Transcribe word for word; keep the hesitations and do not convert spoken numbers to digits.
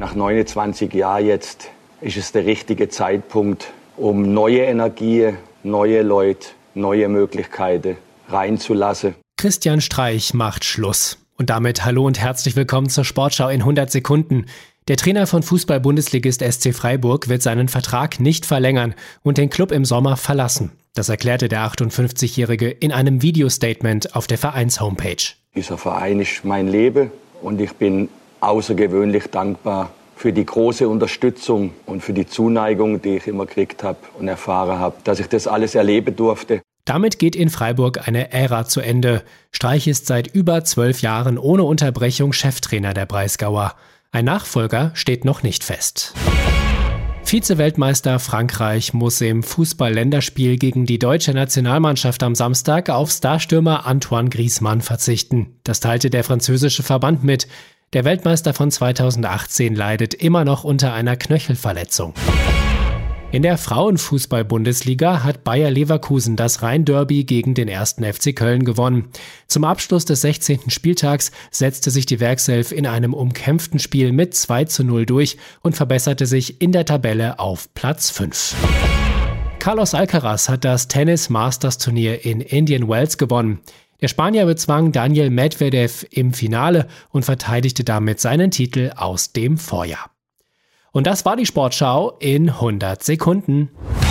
nach neunundzwanzig Jahren jetzt ist es der richtige Zeitpunkt, um neue Energie, neue Leute, neue Möglichkeiten reinzulassen. Christian Streich macht Schluss. Und damit hallo und herzlich willkommen zur Sportschau in hundert Sekunden. Der Trainer von Fußball-Bundesligist S C Freiburg wird seinen Vertrag nicht verlängern und den Club im Sommer verlassen. Das erklärte der achtundfünfzigjährige in einem Videostatement auf der Vereins-Homepage. Dieser Verein ist mein Leben und ich bin außergewöhnlich dankbar für die große Unterstützung und für die Zuneigung, die ich immer gekriegt habe und erfahren habe, dass ich das alles erleben durfte. Damit geht in Freiburg eine Ära zu Ende. Streich ist seit über zwölf Jahren ohne Unterbrechung Cheftrainer der Breisgauer. Ein Nachfolger steht noch nicht fest. Vize-Weltmeister Frankreich muss im Fußball-Länderspiel gegen die deutsche Nationalmannschaft am Samstag auf Starstürmer Antoine Griezmann verzichten. Das teilte der französische Verband mit. Der Weltmeister von zweitausendachtzehn leidet immer noch unter einer Knöchelverletzung. In der Frauenfußball-Bundesliga hat Bayer Leverkusen das Rhein-Derby gegen den ersten F C Köln gewonnen. Zum Abschluss des sechzehnten Spieltags setzte sich die Werkself in einem umkämpften Spiel mit zwei zu null durch und verbesserte sich in der Tabelle auf Platz fünf. Carlos Alcaraz hat das Tennis-Masters-Turnier in Indian Wells gewonnen. Der Spanier bezwang Daniel Medvedev im Finale und verteidigte damit seinen Titel aus dem Vorjahr. Und das war die Sportschau in hundert Sekunden.